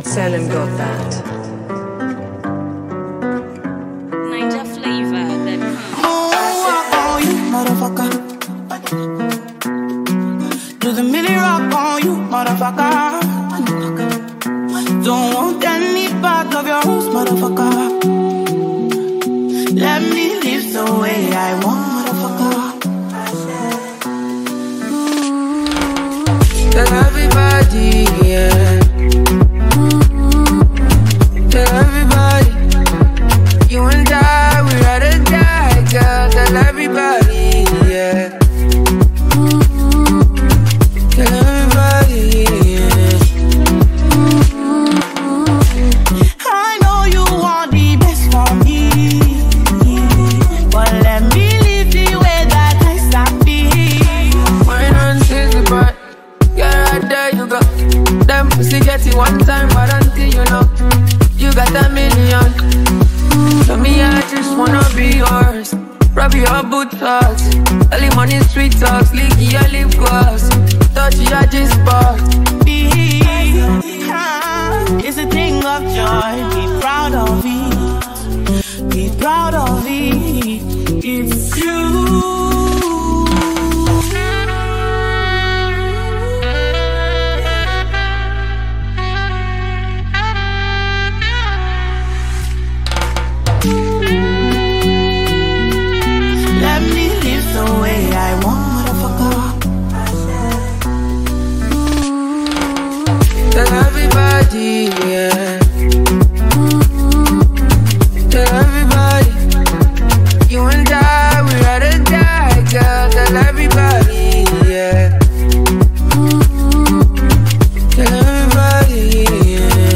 Selim got that. Niger flavor, then Oh, you motherfucker. Do the milli rock on you, motherfucker. Don't want any part of your rules, motherfucker. Let me live the way I want, motherfucker. Tell everybody, yeah. Tell everybody, you and I, we rather die, girl. Tell everybody, yeah. Tell everybody, yeah. I know you want the best for me, but let me live the way that I sabi. Wine and sissy, but yeah, right there you go. Them pussy get it one time, but until you know, you got a million. So me, I just wanna be yours. Rub your boot talks, early money sweet talks, leaky your lip gloss, touch your G-spot. It's a thing of joy, be proud of it, be proud of it. It's you. Let me live the way I want, motherfucker. Tell everybody, yeah. Tell everybody, you and I, we rather die, girl. Tell everybody, yeah. Tell everybody, yeah.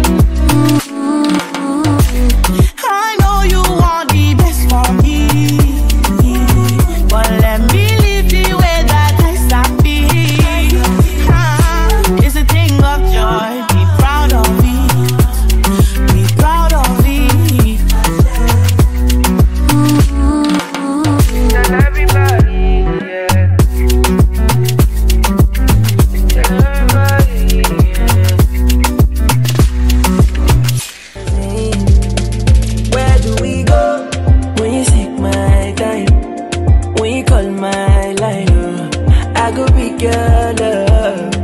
I know you want the best for me, but let me live the way that I sabi. It's a thing of joy, be proud of it, be proud of it. Tell everybody, yeah. Tell everybody, yeah. Where do we go when you seek my time? When you call my line, I go pick your love.